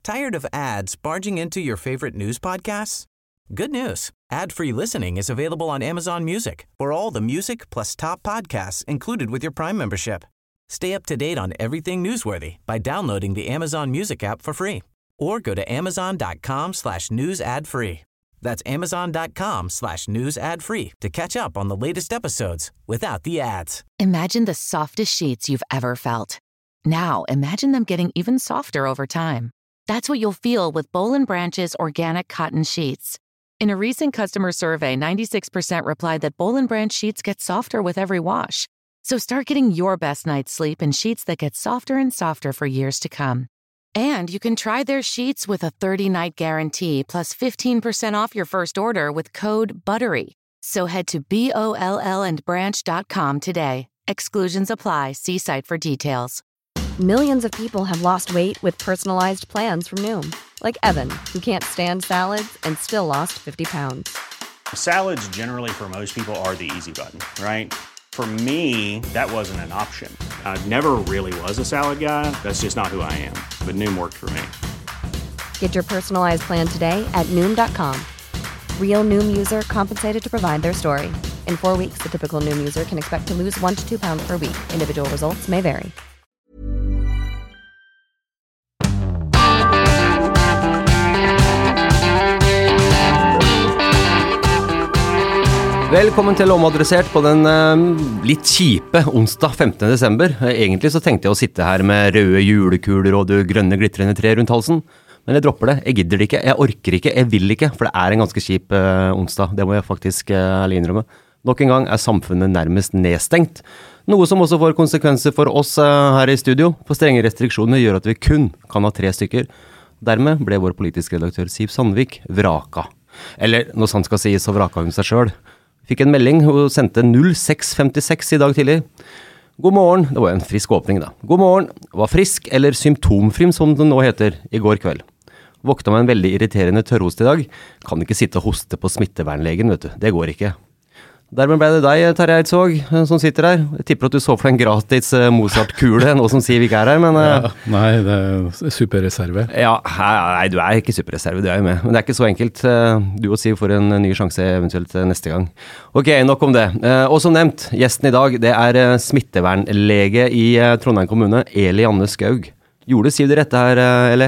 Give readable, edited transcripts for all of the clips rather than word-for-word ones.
Tired of ads barging into your favorite news podcasts? Good news. Ad-free listening is available on Amazon Music for all the music plus top podcasts included with your Prime membership. Stay up to date on everything newsworthy by downloading the Amazon Music app for free or go to amazon.com/news ad free. That's amazon.com/news ad free to catch up on the latest episodes without the ads. Imagine the softest sheets you've ever felt. Now imagine them getting even softer over time. That's what you'll feel with Boll & Branch's organic cotton sheets. In a recent customer survey, 96% replied that Boll & Branch sheets get softer with every wash. So start getting your best night's sleep in sheets that get softer and softer for years to come. And you can try their sheets with a 30-night guarantee plus 15% off your first order with code BUTTERY. So head to BOLLandbranch.com today. Exclusions apply. See site for details. Millions of people have lost weight with personalized plans from Noom. Like Evan, who can't stand salads and still lost 50 pounds. Salads generally for most people are the easy button, right? For me, that wasn't an option. I never really was a salad guy. That's just not who I am. But Noom worked for me. Get your personalized plan today at Noom.com. Real Noom user compensated to provide their story. In 4 weeks, the typical Noom user can expect to lose 1 to 2 pounds per week. Individual results may vary. Velkommen til Omadressert på den litt kjipe onsdag 15. desember. Egentlig så tenkte jeg å sitte her med røde julekuler og det grønne glittrende tre rundt halsen. Men jeg dropper det. Jeg gidder det ikke. Jeg orker ikke. Jeg vil ikke. For det en ganske kjip onsdag. Det må jeg faktisk ærlig innrømme. Nok en gang samfunnet nærmest nedstengt. Noe som også får konsekvenser for oss her i studio. For strenge restriksjoner gjør at vi kun kan ha 3 stykker. Dermed ble vår politiske redaktør Siv Sandvik vraka. Eller når sant skal sies, så vraka hun seg selv. Fikk en melding, hun sendte 0656 i dag tidlig. God morgen, det var en frisk åpning da. God morgen, var frisk eller symptomfri som det nå heter i går kveld. Våkna med en veldig irriterende tørrhost i dag. Kan ikke sitte og hoste på smittevernlegen, vet du. Det går ikke. Dermed ble det deg, Terje Eidsvåg, som sitter her. Jeg tipper at du så for en gratis Mozart-kule, nå som Siv ikke her, men... Ja, nei, det superreserve. Ja, nei, du ikke superreserve, du jo med. Men det ikke så enkelt. Du og Siv får en ny sjanse eventuelt neste gang. Ok, nok om det. Og som nevnt, gjesten i dag, det smittevernlege i Trondheim kommune, Eli Anne Skaug. Gjorde Siv det rette her, Eli?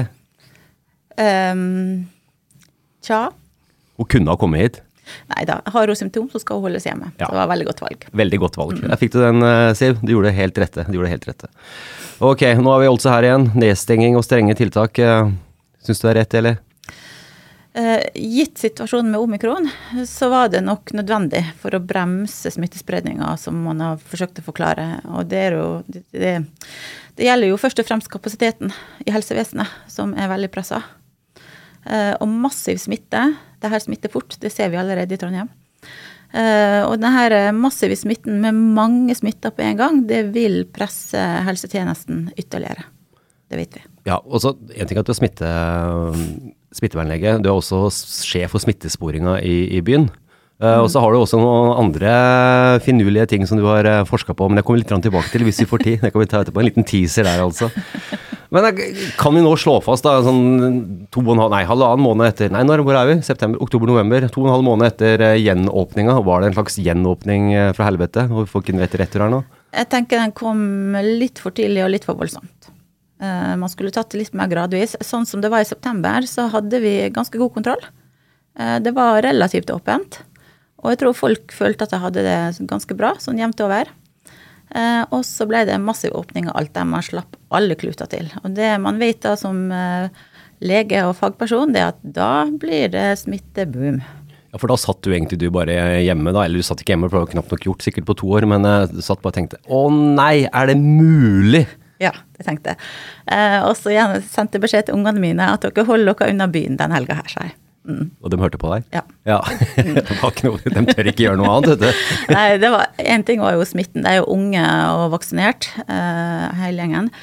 Tja. Hun kunne ha kommet hit. Nei da, har hun symptom, så skal hun holdes hjemme. Ja. Så det var veldig godt valg. Veldig godt valg. Jeg fikk du den, Siv. Du gjorde det helt rette. Ok, nå vi altså her igjen. Nedstenging og strenge tiltak. Synes du det rett, eller? Gitt situasjonen med omikron, så var det nok nødvendig for å bremse smittespredningen som man har forsøkt å forklare. Og det gjelder jo først og fremst kapasiteten i helsevesenet, som veldig presset. Og massiv smitte, det her smitter fort, det ser vi allerede i Trondheim. Og denne massive smitten med mange smitter på en gang, det vil presse helsetjenesten ytterligere. Det vet vi. Ja, og så en ting at du smittevernlege, du også sjef for smittesporingen i byen. Og så har du også noen andre finurlige ting som du har forsket på, men jeg kommer litt tilbake til hvis vi får tid. Det kan vi ta etterpå, en liten teaser der altså. Men kan vi nå slå fast da, sånn halvannen måned etter, hvor vi? September, oktober, november, 2,5 måned etter gjenåpningen, var det en slags gjenåpning fra helvete, og folk inn etter her nå? Jeg tenker den kom litt for tidlig og litt for voldsomt. Man skulle tatt det litt mer gradvis. Sånn som det var i september, så hadde vi ganske god kontroll. Det var relativt åpent. Og jeg tror folk følte at jeg hadde det ganske bra, sånn jevnt over. Og så ble det massiv åpning av alt der man slapp alle kluter til. Og det man vet da som lege og fagperson, det at da blir det smitteboom. Ja, for da satt du egentlig bare hjemme da, eller du satt ikke hjemme, for det var knapt nok gjort, sikkert på 2 år, men du satt bare og tenkte, nei, det mulig? Ja, det tenkte jeg. Og så sendte jeg beskjed til ungene mine at dere holder dere unna byen den helga her, sa jeg. Og de hørte på deg? Ja. De tør ikke gjøre noe annet, vet du. Nei, en ting var jo smitten. Det jo unge og vaksinert, hele gjengen.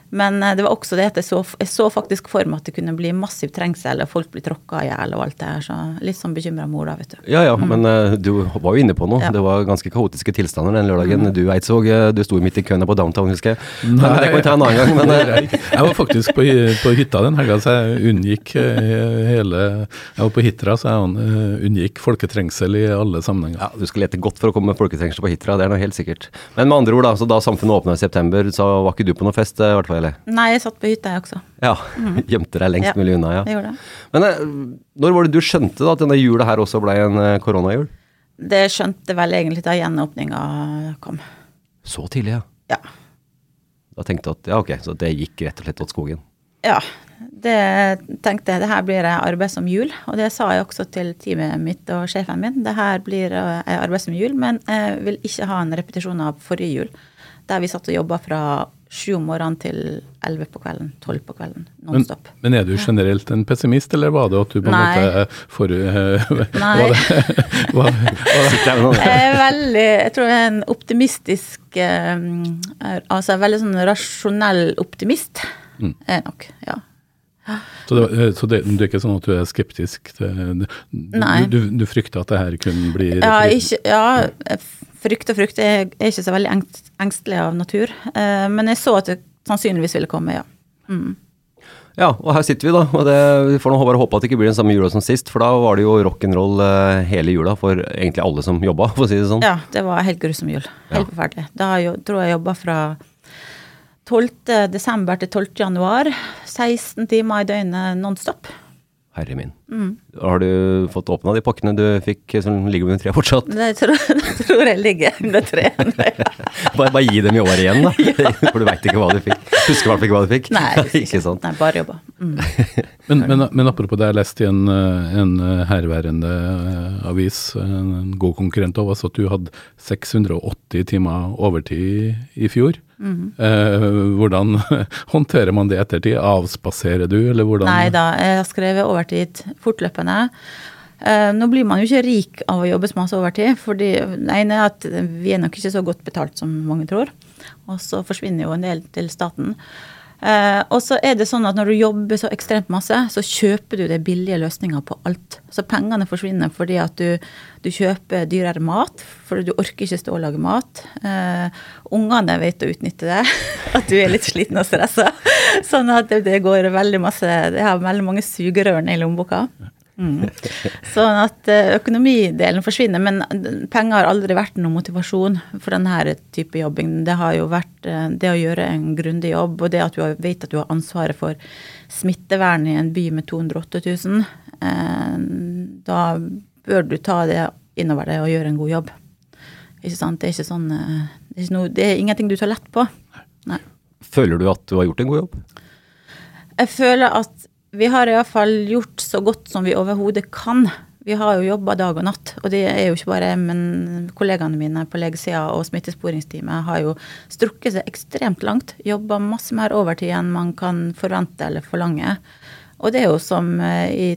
Men det var også det at jeg så faktisk for meg at det kunne bli massiv trengsel, og folk blir tråkket ihjel og alt det her, så litt sånn bekymret mor da, vet du. Ja, men du var jo inne på noe. Det var ganske kaotiske tilstander den lørdagen. Du Eidsvåg, du sto midt i køen på downtown, husker jeg. Men det kan vi ta en annen gang. Men, jeg var faktisk på hytta den helga, så jeg unngikk jeg var på Hitra, så jeg unngikk folketrengsel i alle sammenhenger. Ja, du skal lete godt for å komme med folketrengsel på Hitra, det noe helt sikkert. Men med andre ord da, så da samfunnet åpnet i september, så var ikke du på noe fest, i hvert fall, eller? Nei, jeg satt på hytta jeg også. Ja, gjemte deg lengst mulig unna, ja. Jeg gjorde det. Men når var det du skjønte da at denne jula her også ble en koronajul? Det skjønte vel egentlig da gjenåpningen kom. Så tidlig, ja? Ja. Da tenkte jeg at, ja ok, så det gikk rett og slett åt skogen? Ja, det tenkte jeg, det her blir arbeid som jul, og det sa jeg også til teamet mitt og sjefen min. Det her blir arbeid som jul, men jeg vil ikke ha en repetisjon av forrige jul, der vi satt og jobbet fra 7 om morgenen til 11 på kvelden, 12 på kvelden, non-stop. Men du generelt en pessimist, eller var det at du på en måte Nei. Jeg tror jeg en optimistisk, altså veldig sånn rasjonell optimist, nok, ja. Så det er ikke sånn at du er skeptisk til, du frykter at det her kunne bli frykt, jeg er ikke så veldig engstelig av natur, men jeg så at det sannsynligvis ville komme, ja. Ja, og her sitter vi da, og vi får nå bare håpe at det ikke blir den samme jula som sist, for da var det jo rock'n'roll hele jula for egentlig alle som jobbet, for å si det sånn. Ja, det var helt grusom jul, helt forferdelig. Da tror jeg jobbet fra 12. desember til 12. januar, 16 timer i døgnet non-stop. Herre min. Har du fått åpnet de pakkene du fikk som ligger under tre fortsatt? Det tror jeg ligger under tre. bare gi dem i år igjen da, for du vet ikke hva du fikk. Husker ikke hva du fikk? Nei, ikke sant? Nei, bare jobba. Men apropos det, jeg leste i en herværende avis, en god konkurrent av oss, at du hadde 680 timer overtid i fjor. Hvordan håndterer man det ettertid? Avspaserer du, eller hvordan? Nei da, jeg har skrevet overtid fortløpende. Nå blir man jo ikke rik av å jobbe så masse overtid, fordi det ene er at vi er nok ikke så godt betalt som mange tror, og så forsvinner jo en del til staten. Og så er det sånn at når du jobber så ekstremt masse, så kjøper du det billige løsninger på alt. Så pengene forsvinner fordi at du kjøper dyrere mat, fordi du orker ikke stå og lage mat. Ungene vet å utnytte det, at du er litt sliten og stresset. Sånn at det går veldig masse, det har veldig mange sugerørene i lommeboka. Sånn at økonomidelen forsvinner, men penger har aldri vært noen motivasjon for denne type jobbing. Det har jo vært det å gjøre en grundig jobb, og det at du vet at du har ansvaret for smittevern i en by med 208 000, da bør du ta det innover deg og gjøre en god jobb. Ikke sant? Det er ikke sånn, det er ingenting du tar lett på. Nei. Føler du at du har gjort en god jobb? Jeg føler at vi har i hvert fall gjort så godt som vi overhodet kan. Vi har jo jobbet dag og natt, og det er jo ikke bare jeg, men kollegaene mine på legesiden og smittesporingsteamet har jo strukket seg ekstremt langt, jobbet masse mer overtid enn man kan forvente eller forlange. Og det er jo som i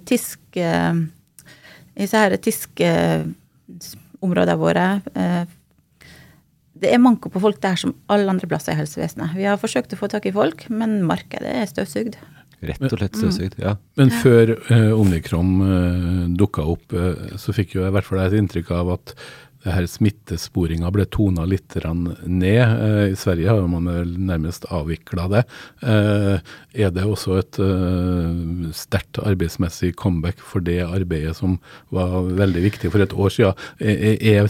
områdene våre, det er manko på folk der som alle andre plasser i helsevesenet. Vi har forsøkt å få tak i folk, men markedet er støvsugd. Rett og slett støvsugd, ja. Men før Omikron dukket opp, så fikk jo i hvert fall et inntrykk av at det her smittesporingen ble tonet litt ned. I Sverige har man nærmest avviklet det. Er det også et sterkt arbeidsmessig comeback for det arbeidet som var veldig viktig for et år siden? Er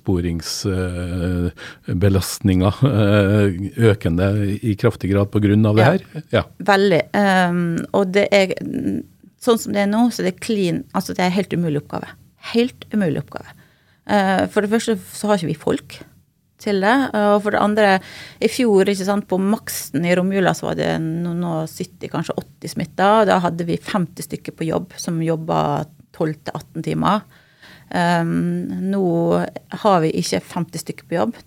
smittesporingsbelastningen økende i kraftig grad på grunn av det her? Ja, veldig. Og det er, sånn som det er nå, så det er clean, altså det er helt umulig oppgave. Helt umulig oppgave. For det første så har ikke vi folk til det, og for det andre, i fjor, ikke sant, på maksen i romjula så var det nå 70, kanskje 80 smitta, og da hadde vi 50 stykker på jobb som jobbet 12-18 timer. Nå har vi ikke 50 stykker på jobb,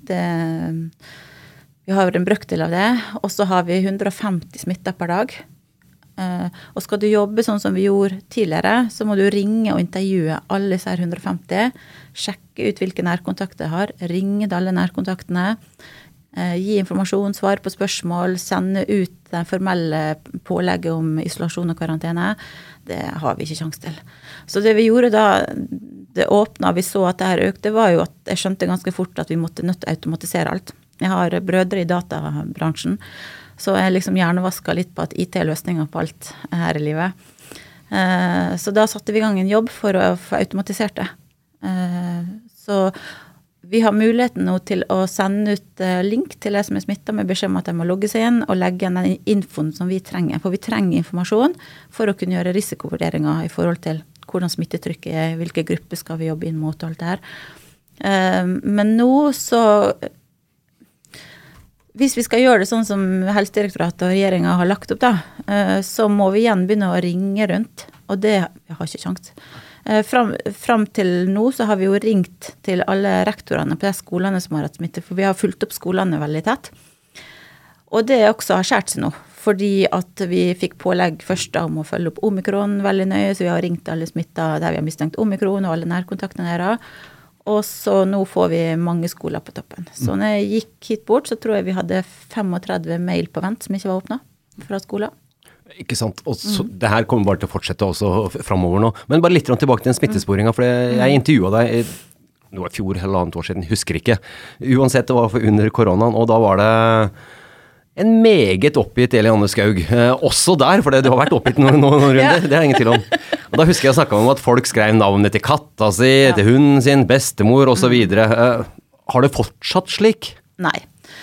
vi har en brøkdel av det, og så har vi 150 smitta per dag. Og skal du jobbe sånn som vi gjorde tidligere, så må du ringe og intervjue alle disse 150, sjekke ut hvilke nærkontakter jeg har, ringe til alle nærkontaktene, Gi informasjon, svare på spørsmål, sende ut den formelle pålegget om isolasjon og karantene, det har vi ikke sjans til. Så det vi gjorde da, det åpnet, vi så at det her økte, var jo at jeg skjønte ganske fort at vi måtte nødt til å automatisere alt. Jeg har brødre i databransjen, så jeg liksom hjernevasket litt på at IT-løsninger på alt her i livet. Så da satte vi i gang en jobb for å få automatisert det. Så vi har muligheten nå til å sende ut link til de som smittet med beskjed om at de må logge seg inn og legge inn den infoen som vi trenger. For vi trenger informasjon for å kunne gjøre risikovurderinger i forhold til hvordan smittetrykket er, hvilke grupper skal vi jobbe inn mot og alt det her. Men nå så, hvis vi skal gjøre det sånn som Helsedirektoratet og regjeringen har lagt opp da, så må vi igjen begynne å ringe rundt, og det har ikke sjans. Fram til nå så har vi jo ringt til alle rektorene på de skolene som har hatt smitte, for vi har fulgt opp skolene veldig tett. Og det også har skjert seg nå, fordi at vi fikk pålegg først da om å følge opp omikron veldig nøye, så vi har ringt alle smittet der vi har mistenkt omikron og alle nærkontaktene deres. Og så nå får vi mange skoler på toppen. Så når jeg gikk hit bort, så tror jeg vi hadde 35 mail på vent som ikke var åpnet fra skolen. Ikke sant, og så, det her kommer bare til å fortsette også fremover nå. Men bare litt tilbake til den smittesporingen, for jeg intervjuet deg, det var fjor eller annet år siden, husker ikke. Uansett, det var under koronaen, og da var det en meget oppgitt Eliane Skaug. Også der, for du har vært oppgitt noen runder, det er ingen tvil om. Og da husker jeg snakket om at folk skrev navnet til katta si, til hunden sin, bestemor og så videre. Har det fortsatt slik? Nei.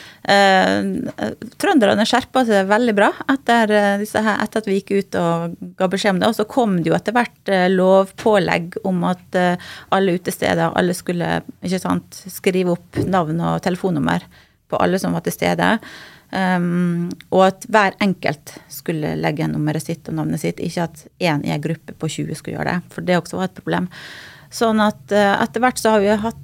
Trønderne skjerpet seg veldig bra etter at vi gikk ut og ga beskjed om det, og så kom det jo etter hvert lovpålegg om at alle utesteder, alle skulle ikke sant, skrive opp navn og telefonnummer på alle som var til stede, og at hver enkelt skulle legge nummeret sitt og navnet sitt, ikke at en i en gruppe på 20 skulle gjøre det, for det også var et problem. Sånn at etter hvert så har vi hatt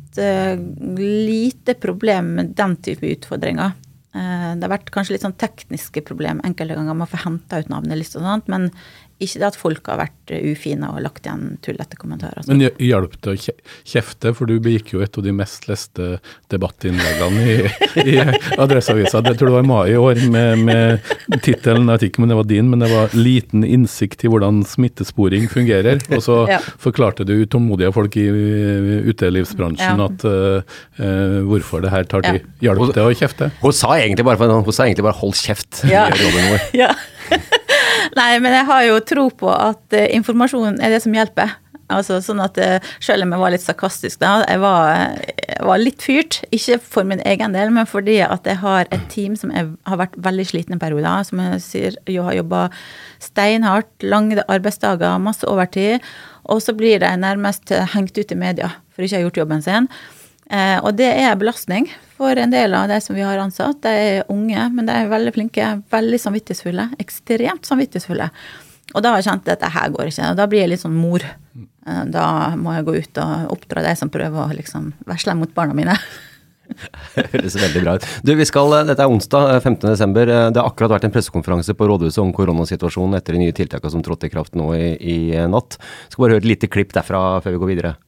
lite problem med den type utfordringer. Det har vært kanskje litt sånn tekniske problem enkelte ganger med å få hentet ut navnelist og sånt, men ikke det at folk har vært ufine og lagt igjen tullete kommentarer. Men hjelp det å kjefte, for du begikk jo et av de mest leste debattinnleggene i Adresseavisa. Det tror jeg var i mai i år med titelen, jeg vet ikke om det var din, men det var liten innsikt i hvordan smittesporing fungerer. Og så forklarte du tålmodige folk i utelivsbransjen at hvorfor det her tar tid. Hjelp det å kjefte? Hun sa egentlig bare hold kjeft. Ja. Nei, men jeg har jo tro på at informasjon er det som hjelper. Altså sånn at selv om jeg var litt sarkastisk da, jeg var litt fyrt, ikke for min egen del, men fordi at jeg har et team som har vært veldig slitne perioder, som jeg sier, jeg har jobbet steinhardt, lange arbeidsdager, masse overtid, og så blir de nærmest hengt ut i media for ikke å ha gjort jobben sin. Og det er belastning for en del av de som vi har ansatt. De er unge, men de er veldig flinke, veldig samvittighetsfulle, ekstremt samvittighetsfulle. Og da har jeg kjent at dette her går ikke, og da blir jeg litt sånn mor. Da må jeg gå ut og oppdra de som prøver å liksom versle mot barna mine. Det høres veldig bra ut. Dette er onsdag, 15. desember. Det har akkurat vært en pressekonferanse på Rådhuset om koronasituasjonen etter de nye tiltakene som trådte i kraft nå i natt. Jeg skal bare høre et lite klipp derfra før vi går videre.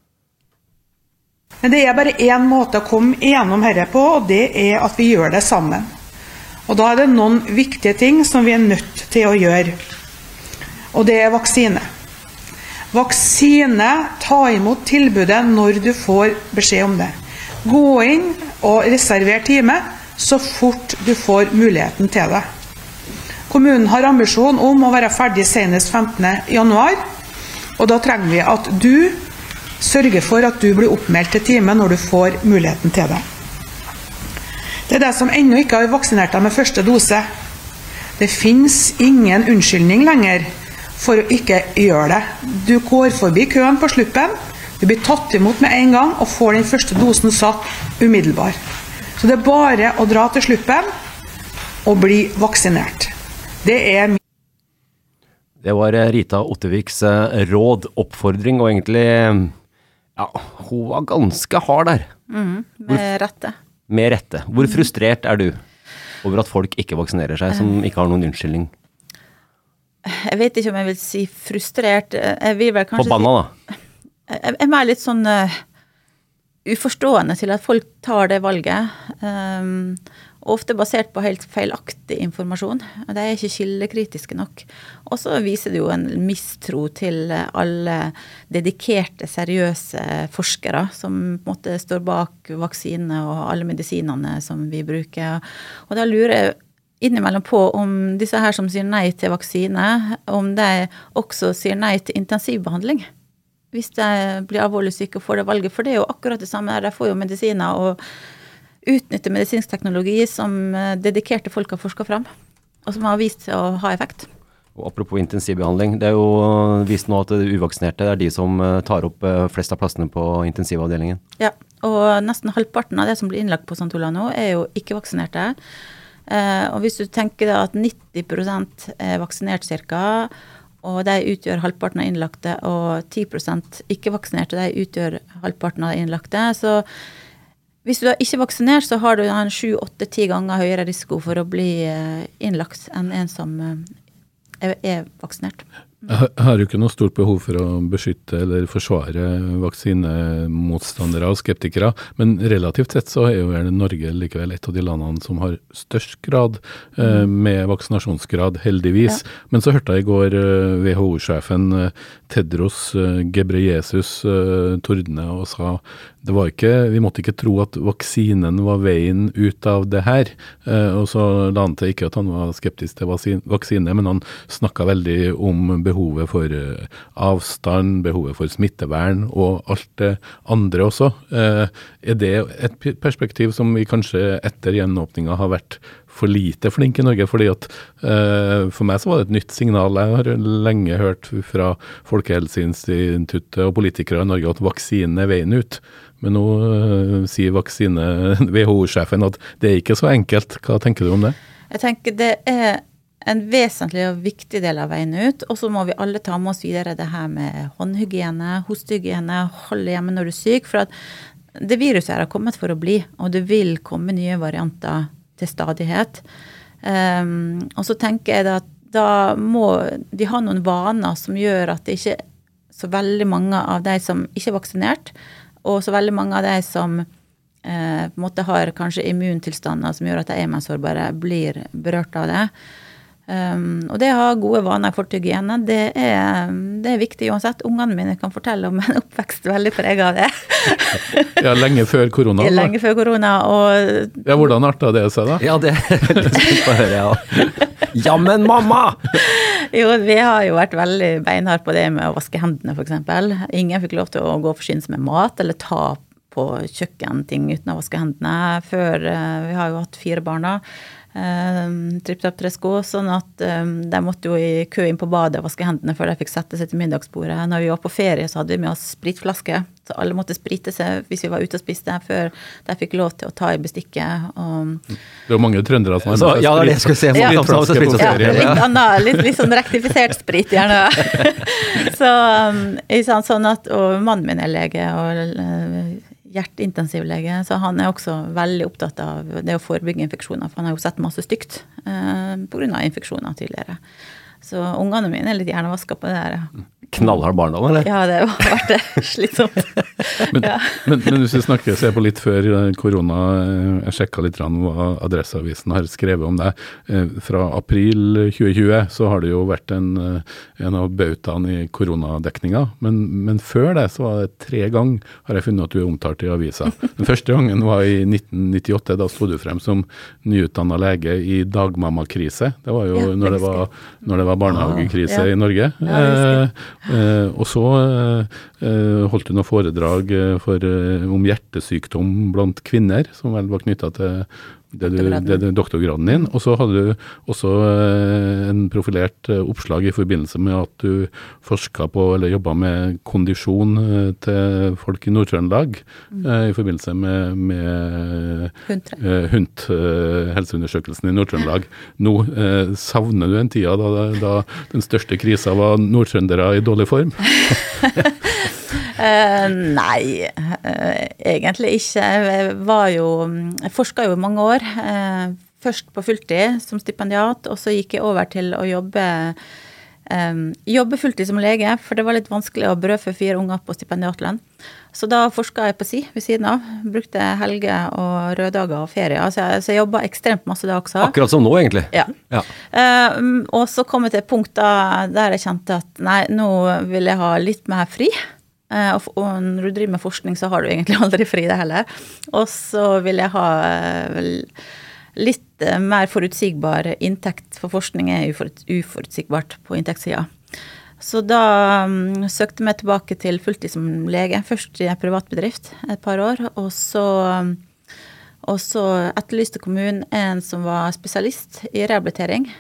Men det er bare en måte å komme gjennom dette på, og det er at vi gjør det sammen. Og da er det noen viktige ting som vi er nødt til å gjøre. Og det er vaksine. Vaksine, ta imot tilbudet når du får beskjed om det. Gå inn og reserver time så fort du får muligheten til det. Kommunen har ambisjon om å være ferdig senest 15. januar, og da trenger vi at du sørge for at du blir oppmeldt til time når du får muligheten til det. Det er det som ennå ikke har vaksinert deg med første dose. Det finnes ingen unnskyldning lenger for å ikke gjøre det. Du går forbi køen på sluppen, du blir tatt imot med en gang og får den første dosen satt umiddelbar. Så det er bare å dra til sluppen og bli vaksinert. Det var Rita Otterviks råd, oppfordring, og egentlig hun var ganske hard der. Med rette. Med rette. Hvor frustrert er du over at folk ikke vaksinerer seg, som ikke har noen unnskyldning? Jeg vet ikke om jeg vil si frustrert. Jeg vil vel kanskje Forbanna da? Jeg er mer litt sånn uforstående til at folk tar det valget. ofte basert på helt feilaktig informasjon. De ikke kildekritiske nok. Og så viser det jo en mistro til alle dedikerte, seriøse forskere som på en måte står bak vaksinene og alle medisinene som vi bruker. Og da lurer jeg innimellom på om disse her som sier nei til vaksine, om de også sier nei til intensivbehandling. Hvis de blir alvorlig syke og får det valget. For det jo akkurat det samme her. De får jo medisiner og utnytte medisinsk teknologi som dedikerte folk har forsket fram, og som har vist å ha effekt. Og apropos intensivbehandling, det jo vist nå at det uvaksinerte er de som tar opp flest av plassene på intensivavdelingen. Ja, og nesten halvparten av det som blir innlagt på St. Olav nå er jo ikke vaksinerte. Og hvis du tenker at 90% er vaksinert cirka, og de utgjør halvparten av innlagte, og 10% ikke vaksinerte, de utgjør halvparten av innlagte, så hvis du er ikke vaksinert, så har du en 7-8-10 ganger høyere risiko for å bli innlagt enn en som er vaksinert. Jeg har jo ikke noe stort behov for å beskytte eller forsvare vaksinemotstandere og skeptikere, men relativt sett så er jo Norge likevel et av de landene som har størst grad med vaksinasjonsgrad, heldigvis. Ja. Men så hørte jeg i går WHO-sjefen Tedros Ghebreyesus tordne og sa vi måtte ikke tro at vaksinen var veien ut av det her, og så la han til ikke at han var skeptisk til vaksine, men han snakket veldig om behovet for avstand, behovet for smittevern og alt det andre også. Er det et perspektiv som vi kanskje etter gjenåpningen har vært for lite flink i Norge, fordi at for meg så var det et nytt signal. Jeg har lenge hørt fra Folkehelseinstituttet og politikere i Norge at vaksinen er veien ut. Men nå sier WHO-sjefen at det er ikke så enkelt. Hva tenker du om det? Jeg tenker det er en vesentlig og viktig del av veien ut, og så må vi alle ta med oss videre det her med håndhygiene, hostehygiene, holde hjemme når du er syk, for at det viruset her har kommet for å bli, og det vil komme nye varianter til stadighet. Og så tenker jeg at da må de ha noen vaner som gjør at det ikke er så veldig mange av de som ikke er vaksinert, og så veldig mange av de som på en måte har kanskje immuntilstander som gjør at de er mer sårbare, blir berørt av det. Og det å ha gode vaner for hygiene, det er viktig uansett. Ungene mine kan fortelle om en oppvekst veldig preget av det. Ja, lenge før korona. Lenge før korona. Og ja, hvordan artet det seg da? Ja, det er litt spent på å høre, ja. Ja, men mamma! Jo, vi har jo vært veldig beinhard på det med å vaske hendene, for eksempel. Ingen fikk lov til å gå for skyns med mat, eller ta på kjøkkenting uten å vaske hendene. Før, vi har jo hatt 4 barn da, tripp-trapp tresko, sånn at de måtte jo i kø inn på badet og vaske hendene før de fikk sette seg til middagsbordet. Når vi var på ferie så hadde vi med oss spritflaske, så alle måtte sprite seg hvis vi var ute og spiste før de fikk lov til å ta i bestikket. Det var mange trøndere som har ja, det er det jeg skulle se. Litt sånn rektifisert sprit gjerne. Så sånn at, og mannen min er lege og hjerteintensivlege, så han er også veldig opptatt av det å forebygge infeksjoner, for han har jo sett masse stygt på grunn av infeksjoner tidligere. Så ungene mine er litt hjernevasket på det her. Knallhard barndom, eller? Ja, det har vært det slitsomt. men hvis vi ser på litt før korona, jeg sjekket litt hva Adresseavisen har skrevet om det. Fra april 2020 så har det jo vært en av bautaene i koronadekningen, men før det så var det 3 ganger har jeg funnet at du er omtalt i avisa. Den første gangen var i 1998, da stod du frem som nyutdannet lege i dagmammakrise. Det var jo når det var barnehagekrise i Norge. Og så holdt du noe foredrag om hjertesykdom blant kvinner, som vel var knyttet til doktorgraden din, og så hadde du også en profilert oppslag i forbindelse med at du forsket på, eller jobbet med kondisjon til folk i Nord-Trøndelag, i forbindelse med helseundersøkelsen i Nord-Trøndelag. Nå savner du en tid da den største krisa var nordtrøndere i dårlig form? Nei, egentlig ikke. Jeg forsket jo i mange år, først på fulltid som stipendiat, og så gikk jeg over til å jobbe fulltid som lege, for det var litt vanskelig å brødfø 4 unger på stipendiatlønn. Så da forsket jeg på ved siden av, brukte helger og røddager og ferie, så jeg jobbet ekstremt masse da også. Akkurat som nå, egentlig. Ja. Og så kom jeg til et punkt da, der jeg kjente at nei, nå vil jeg ha litt mer fri, og når du driver med forskning så har du egentlig aldri fri det heller, og så vil jeg ha litt mer forutsigbar inntekt, for forskning uforutsigbart på inntektssiden. Så da søkte jeg tilbake til fulltid som lege, først i en privat bedrift et par år, og så etterlyste kommunen en som var spesialist i rehabilitering,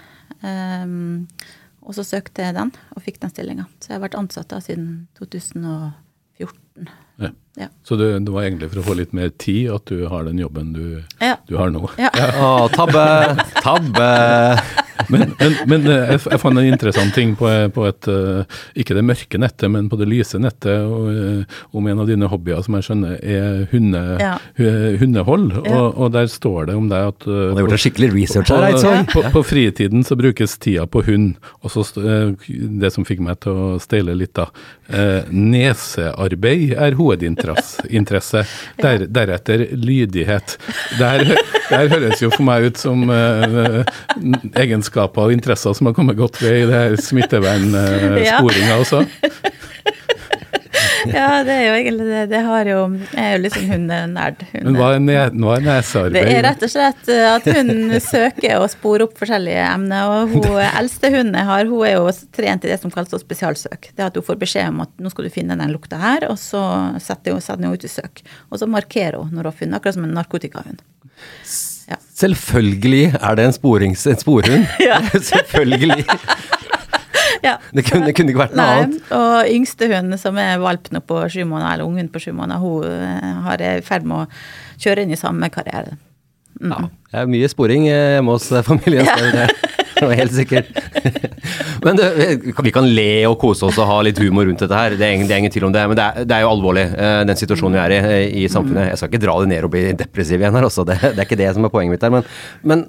og så søkte jeg den og fikk den stillingen. Så jeg har vært ansatt da siden 2014. Ja. Så det var egentlig for å få litt mer tid at du har den jobben du har nå. Ja. Tabbe! Men jeg fant en interessant ting på et, ikke det mørke nettet, men på det lyse nettet, om en av dine hobbyer som jeg skjønner hundehold, og der står det om deg at Du har gjort en skikkelig research her, på fritiden så brukes tida på hund, og så det som fikk meg til å steile litt da, nesearbeid hovedinteresse, deretter lydighet. Der høres jo for meg ut som egenskaper og interesser som har kommet godt ved i det her smittevernsporinga også. Ja, det jo egentlig det. Det er jo liksom hundenerd. Men hva er nesearbeid? Det rett og slett at hunden søker og sporer opp forskjellige emner, og hun eldste hunden jeg har, hun jo trent i det som kalles spesialsøk. Det at hun får beskjed om at nå skal du finne den lukta her, og så setter hun ut i søk. Og så markerer hun når hun har funnet, akkurat som en narkotikahund. Ja. Selvfølgelig det en sporhund. Ja. Selvfølgelig. Ja. Det kunne ikke vært noe annet. Og yngste hund som valp nå på 7 måneder, eller unghund på 7 måneder, hun har i ferd med å kjøre inn i samme karriere. Ja, det mye sporing hjemme hos familien. Ja. Det var helt sikkert. Men vi kan le og kose oss og ha litt humor rundt dette her. Det ingen tvil om det, men det jo alvorlig, den situasjonen vi i samfunnet. Jeg skal ikke dra det ned og bli depressiv igjen her også. Det ikke det som poenget mitt der, men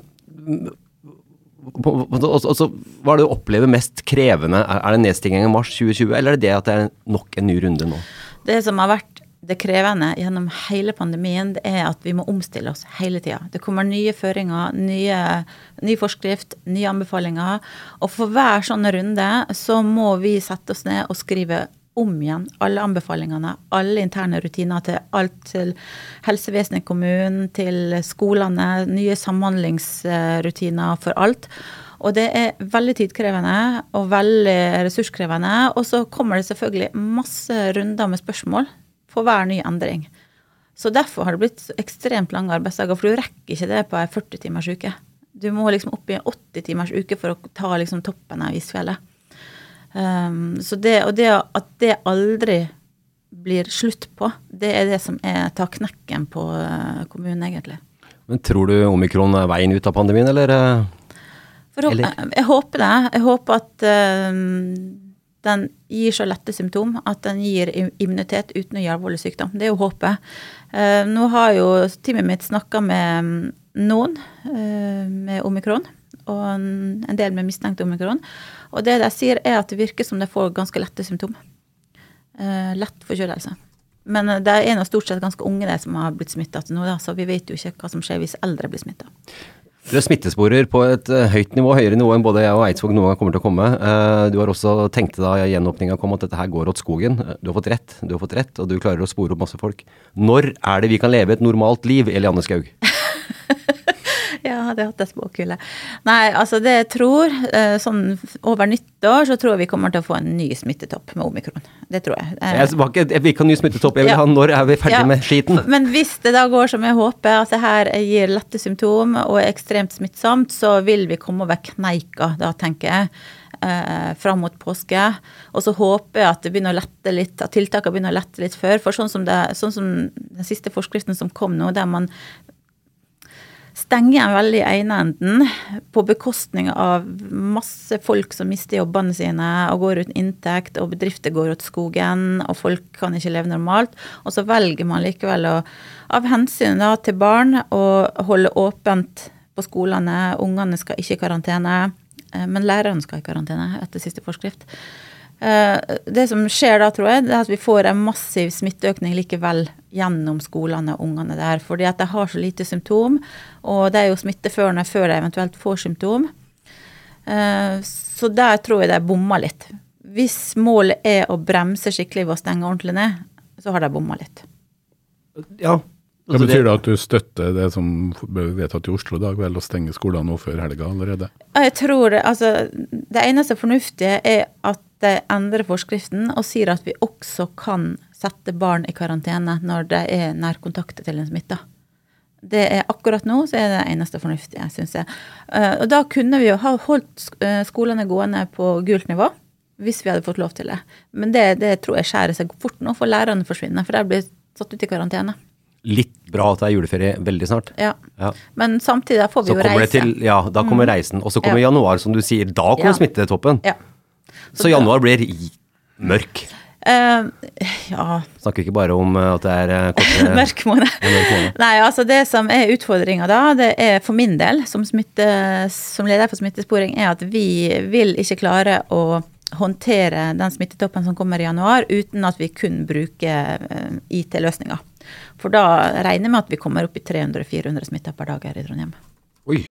også, hva det du opplever mest krevende? Det nedstengingen i mars 2020, eller det at det nok en ny runde nå? Det som har vært det krevende gjennom hele pandemien, det at vi må omstille oss hele tiden. Det kommer nye føringer, ny forskrift, nye anbefalinger, og for hver sånn runde så må vi sette oss ned og skrive om igjen alle anbefalingene, alle interne rutiner til alt, til helsevesenet i kommunen, til skolene, nye samhandlingsrutiner for alt. Og det veldig tidkrevende og veldig ressurskrevende, og så kommer det selvfølgelig masse runder med spørsmål for hver ny endring. Så derfor har det blitt ekstremt lange arbeidsdager, for du rekker ikke det på en 40-timers uke. Du må liksom opp i en 80-timers uke for å ta liksom toppen av isfjellet. Så at det aldri blir slutt på, det det som tar knekken på kommunen egentlig. Men tror du omikron veien ut av pandemien, eller? Jeg håper det. Jeg håper at den gir så lette symptom, at den gir immunitet uten å gi alvorlig sykdom. Det jo håpet. Nå har jo teamet mitt snakket med noen med omikron, og en del med mistenkt omikron. Og det de sier at det virker som de får ganske lette symptom. Lett forkjølelse. Men det noe stort sett ganske unge som har blitt smittet nå, så vi vet jo ikke hva som skjer hvis eldre blir smittet. Dere smittesporer på et høyt nivå, høyere nivå enn både jeg og Eidsvåg noen gang kommer til å komme. Du har også tenkt da gjenåpningen kom at dette her går åt skogen. Du har fått rett, og du klarer å spore opp masse folk. Når det vi kan leve et normalt liv, Eliane Skaug? Ja, det hatt jeg spåkule. Nei, altså det jeg tror, sånn over nyttår, så tror jeg vi kommer til å få en ny smittetopp med omikron. Det tror jeg. Jeg vil ikke ha en ny smittetopp, jeg vil ha når vi ferdig med skiten. Men hvis det da går som jeg håper, at det her gir lette symptom og ekstremt smittsomt, så vil vi komme over kneika, da tenker jeg, fram mot påske. Og så håper jeg at det begynner å lette litt, at tiltakene begynner å lette litt før, for sånn som den siste forskriften som kom nå, der man stenger veldig i ene enden på bekostning av masse folk som mister jobbene sine og går uten inntekt, og bedrifter går ut skogen, og folk kan ikke leve normalt. Og så velger man likevel av hensyn da, til barn å holde åpent på skolene. Ungene skal ikke i karantene, men lærerne skal i karantene etter siste forskrift. Det som skjer da, tror jeg, det at vi får en massiv smitteøkning likevel gjennom skolene og ungene der, fordi at de har så lite symptom, og det jo smitteførende før de eventuelt får symptom. Så der tror jeg de bommer litt. Hvis målet å bremse skikkelig ved å stenge ordentlig ned, så har de bommet litt. Ja. Det betyr da at du støtter det som ble vedtatt i Oslo i dag, vel å stenge skolene nå før helga allerede? Jeg tror det, altså, det eneste fornuftige at de endrer forskriften og sier at vi også kan sette barn i karantene når de nærkontakter til en smitta. Det akkurat nå, så det eneste fornuftige, synes jeg. Og da kunne vi jo ha holdt skolene gående på gult nivå, hvis vi hadde fått lov til det. Men det tror jeg skjærer seg fort nå, for lærerne forsvinner, for de blir satt ut i karantene. Litt bra at det juleferie veldig snart. Ja. Men samtidig da får vi jo reise. Da kommer reisen, og så kommer januar, som du sier, da kommer smittetoppen. Ja. Så januar blir mørk. Snakker ikke bare om at det korte... mørk måned. Nei, altså det som utfordringen da, det for min del, som leder for smittesporing, at vi vil ikke klare å håndtere den smittetoppen som kommer i januar, uten at vi kun bruker IT-løsninger. For da regner vi at vi kommer opp i 300-400 smitter per dag her i Trondheim. Oi!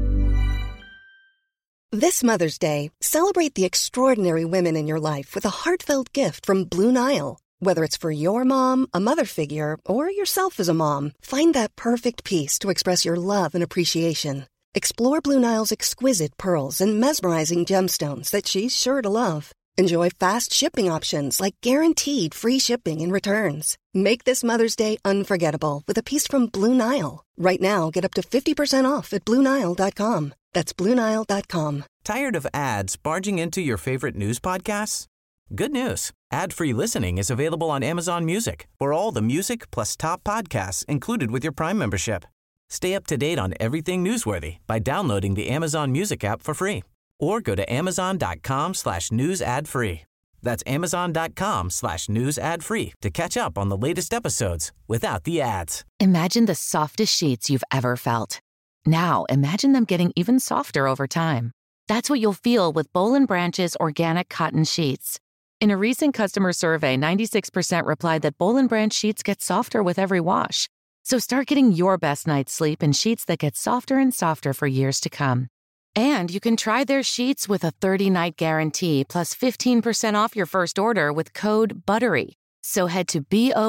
This Mother's Day, celebrate the extraordinary women in your life with a heartfelt gift from Blue Nile. Whether it's for your mom, a mother figure, or yourself as a mom, find that perfect piece to express your love and appreciation. Explore Blue Nile's exquisite pearls and mesmerizing gemstones that she's sure to love. Enjoy fast shipping options like guaranteed free shipping and returns. Make this Mother's Day unforgettable with a piece from Blue Nile. Right now, get up to 50% off at BlueNile.com. That's BlueNile.com. Tired of ads barging into your favorite news podcasts? Good news. Ad-free listening is available on Amazon Music for all the music plus top podcasts included with your Prime membership. Stay up to date on everything newsworthy by downloading the Amazon Music app for free. Or go to amazon.com/news ad free. That's amazon.com/news ad free to catch up on the latest episodes without the ads. Imagine the softest sheets you've ever felt. Now, imagine them getting even softer over time. That's what you'll feel with Boll & Branch's organic cotton sheets. In a recent customer survey, 96% replied that Boll & Branch sheets get softer with every wash. So start getting your best night's sleep in sheets that get softer and softer for years to come. And you can try their sheets with a 30-night guarantee plus 15% off your first order with code BUTTERY. So head to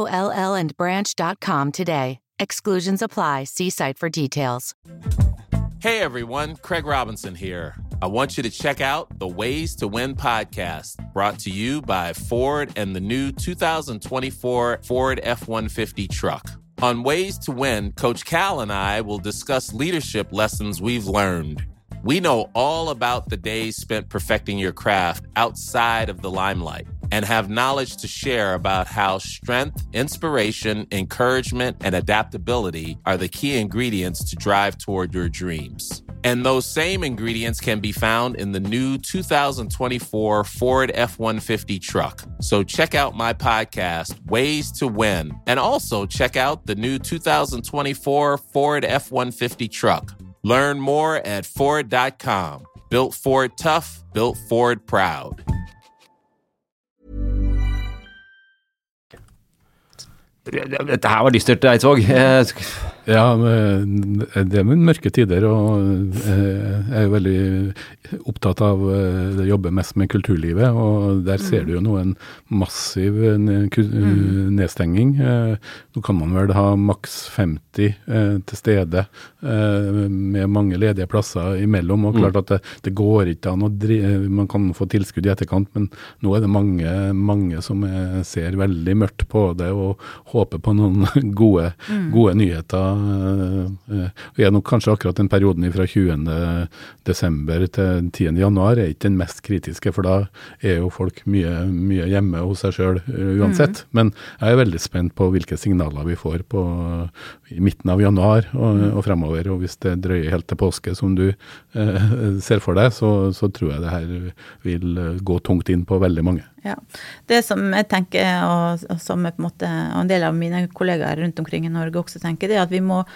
BOLLandbranch.com today. Exclusions apply. See site for details. Hey everyone, Craig Robinson here. I want you to check out the Ways to Win podcast, brought to you by Ford and the new 2024 Ford F-150 truck. On Ways to Win, Coach Cal and I will discuss leadership lessons we've learned. We know all about the days spent perfecting your craft outside of the limelight and have knowledge to share about how strength, inspiration, encouragement, and adaptability are the key ingredients to drive toward your dreams. And those same ingredients can be found in the new 2024 Ford F-150 truck. So check out my podcast, Ways to Win, and also check out the new 2024 Ford F-150 truck. Learn more at Ford.com. Built Ford tough, built Ford proud. Dette her var dystert, Eidsvåg. Ja, det mørke tider, og jeg jo veldig opptatt av å jobbe mest med kulturlivet, og der ser du jo nå en massiv nedstenging. Nå kan man vel ha maks 50 til stede med mange ledige plasser imellom, og klart at det går ikke an å man kan få tilskudd i etterkant, men nå det mange som ser veldig mørkt på det, og håper på noen gode nyheter. Vi nok kanskje akkurat den perioden fra 20. desember til 10. januar ikke den mest kritiske, for da jo folk mye hjemme hos seg selv uansett. Men jeg veldig spent på hvilke signaler vi får i midten av januar og fremover, og hvis det drøyer helt til påske som du ser for deg, så tror jeg det her vil gå tungt inn på veldig mange. Ja, det som jeg tenker, og som på en måte en del av mine kollegaer rundt omkring i Norge også tenker, det at vi må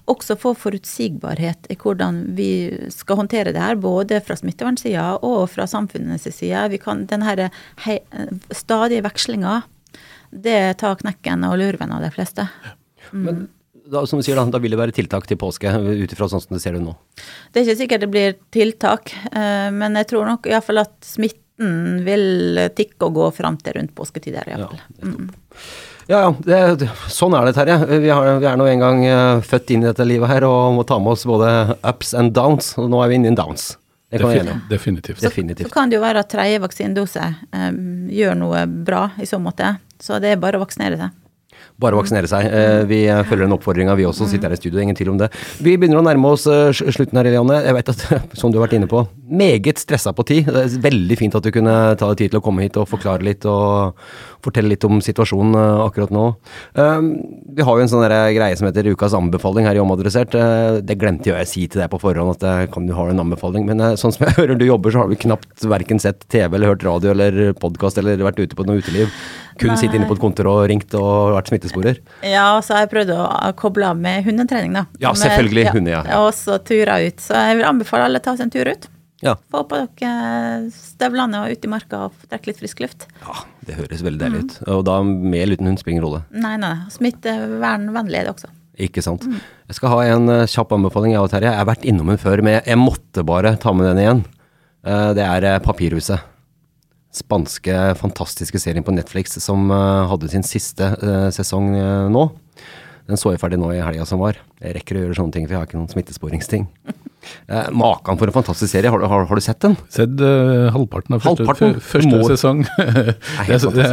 også få forutsigbarhet i hvordan vi skal håndtere det her, både fra smittevernsida og fra samfunnets side. Vi kan, den her stadige vekslinga, det tar knekken og lurven av de fleste. Men da, som du sier da vil det være tiltak til påske, utifra sånn som det ser ut nå? Det ikke sikkert det blir tiltak, men jeg tror nok i hvert fall at smitten vil tikke og gå frem til rundt påsketider i hvert fall. Ja, sånn det, Terje. Vi er nå en gang født inn i dette livet her, og må ta med oss både ups and downs, og nå vi inne i downs. Definitivt. Så kan det jo være at 3. vaksinedose gjør noe bra i så måte, så det bare å vaksinere seg. Bare vaksinere seg. Vi følger en oppfordring av vi også sitter her i studio, ingen tvil om det. Vi begynner å nærme oss slutten her, Eliane. Jeg vet at, som du har vært inne på, meget stresset på tid. Det veldig fint at du kunne ta deg tid til å komme hit og forklare litt og fortelle litt om situasjonen akkurat nå. Vi har jo en sånn greie som heter Ukas anbefaling her i Omadressert. Det glemte jeg å si til deg på forhånd at kan du ha en anbefaling, men sånn som jeg hører du jobber, så har du knapt hverken sett TV eller hørt radio eller podcast eller vært ute på noe uteliv. Kun sitte inne på et kontor og ringt og vært smittesporer. Ja, så har jeg prøvd å koble av med hundetrening da. Ja, selvfølgelig hunde, ja. Og så tura ut. Så jeg vil anbefale alle å ta seg en tur ut. Ja. Få på dere støvlene og ut i marka og trekke litt frisk luft. Ja, det høres veldig deilig ut. Og da med eller uten hund springer rolle. Nei. Smittevernvennlig er det også. Ikke sant. Jeg skal ha en kjapp anbefaling, jeg og Terje. Jeg har vært innom den før, men jeg måtte bare ta med den igjen. Det Papirhuset. Spanske, fantastiske serien på Netflix som hadde sin siste sesong nå. Den så jeg ferdig nå i helga som var. Jeg rekker å gjøre sånne ting, for jeg har ikke noen smittesporingsting. Maken for en fantastisk serie. Har du sett den? Sett halvparten av første sesong. Jeg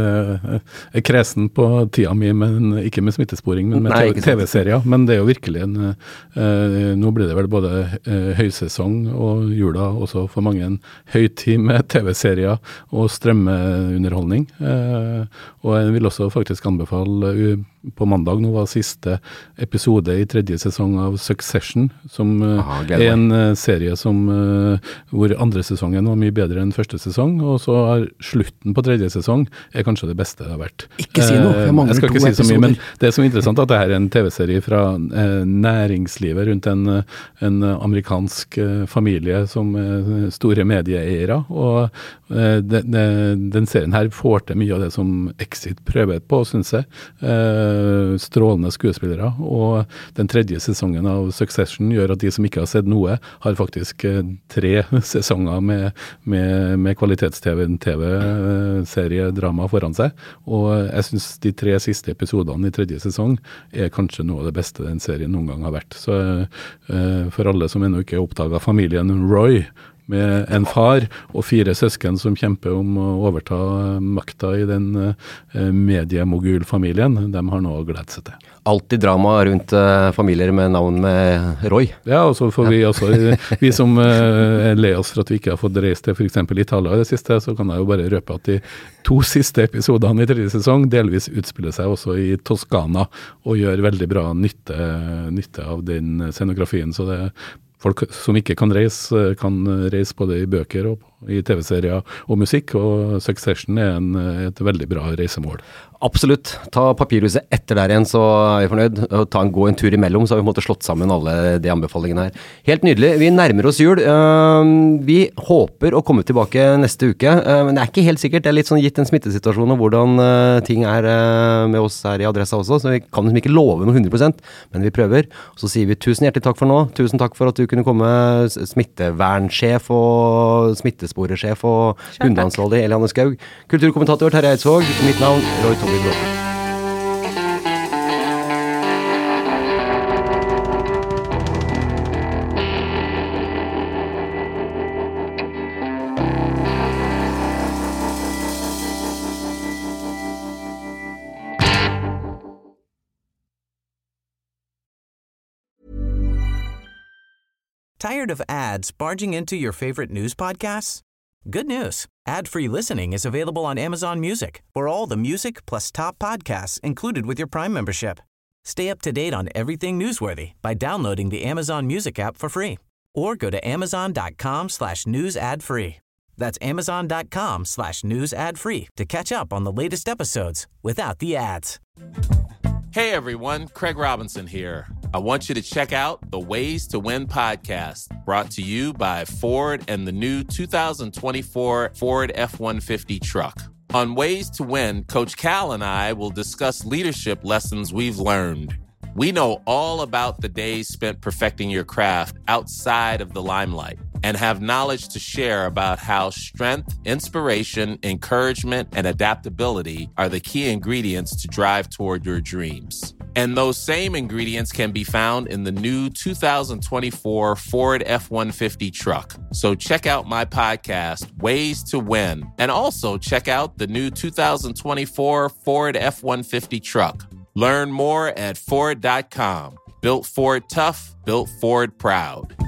er kresen på tida mi, men ikke med smittesporing, men med TV-serier. Men det er jo virkelig nå blir det vel både høysesong og jula også for mange en høytid med TV-serier og strømmeunderholdning. Og jeg vil også faktisk anbefale på mandag, nå var siste episode i 3. sesong av Succession, som en serie som, hvor andre sesongen var mye bedre enn første sesong, og så slutten på 3. sesong kanskje det beste det har vært. Ikke si noe, jeg skal ikke si så mye, men det som interessant at det her en TV-serie fra næringslivet rundt en amerikansk familie som store medieeiere, og den serien her får til mye av det som Exit prøver på, synes jeg. Strålende skuespillere, og den 3. sesongen av Succession gjør at de som ikke har sett noe, har faktisk 3 sesonger med kvalitets-TV, drama foran seg, og jeg synes de 3 siste episodene i 3. sesong kanskje noe av det beste den serien noen gang har vært. Så for alle som ennå ikke oppdaget familien Roy, med en far og 4 søsken som kjemper om å overta makta i den mediemogulfamilien, de har noe å glede seg til. Alltid drama rundt familier med navn med Roy. Ja, og så får vi også, vi som lei oss for at vi ikke har fått reist til for eksempel Italia i det siste, så kan jeg jo bare røpe at de 2 siste episodene i 3. sesong delvis utspiller seg også i Toskana, og gjør veldig bra nytte av den scenografien, så det folk som ikke kan reise både i bøker og i TV-serier og musikk, og Succession et veldig bra reisemål. Absolutt. Ta Papirhuset etter der igjen, så vi fornøyd. Gå en tur imellom, så har vi måttet slått sammen alle de anbefalingene her. Helt nydelig. Vi nærmer oss jul. Vi håper å komme tilbake neste uke, men det ikke helt sikkert. Det litt sånn gitt en smittesituasjon og hvordan ting med oss her i Adressa også, så vi kan liksom ikke love noe 100%, men vi prøver. Så sier vi tusen hjertelig takk for nå. Tusen takk for at du kunne komme, smittevernsjef og smittesporesjef og hundeansvarlig Eliane Skaug. Kulturkommentator Terje Eidsvåg. Mitt navn Roy Tommy Bråten. Tired of ads barging into your favorite news podcasts? Good news. Ad-free listening is available on Amazon Music for all the music plus top podcasts included with your Prime membership. Stay up to date on everything newsworthy by downloading the Amazon Music app for free or go to amazon.com/news ad free. That's amazon.com/news ad free to catch up on the latest episodes without the ads. Hey everyone, Craig Robinson here. I want you to check out the Ways to Win podcast, brought to you by Ford and the new 2024 Ford F-150 truck. On Ways to Win, Coach Cal and I will discuss leadership lessons we've learned. We know all about the days spent perfecting your craft outside of the limelight and have knowledge to share about how strength, inspiration, encouragement, and adaptability are the key ingredients to drive toward your dreams. And those same ingredients can be found in the new 2024 Ford F-150 truck. So check out my podcast, Ways to Win, and also check out the new 2024 Ford F-150 truck. Learn more at Ford.com. Built Ford tough, built Ford proud.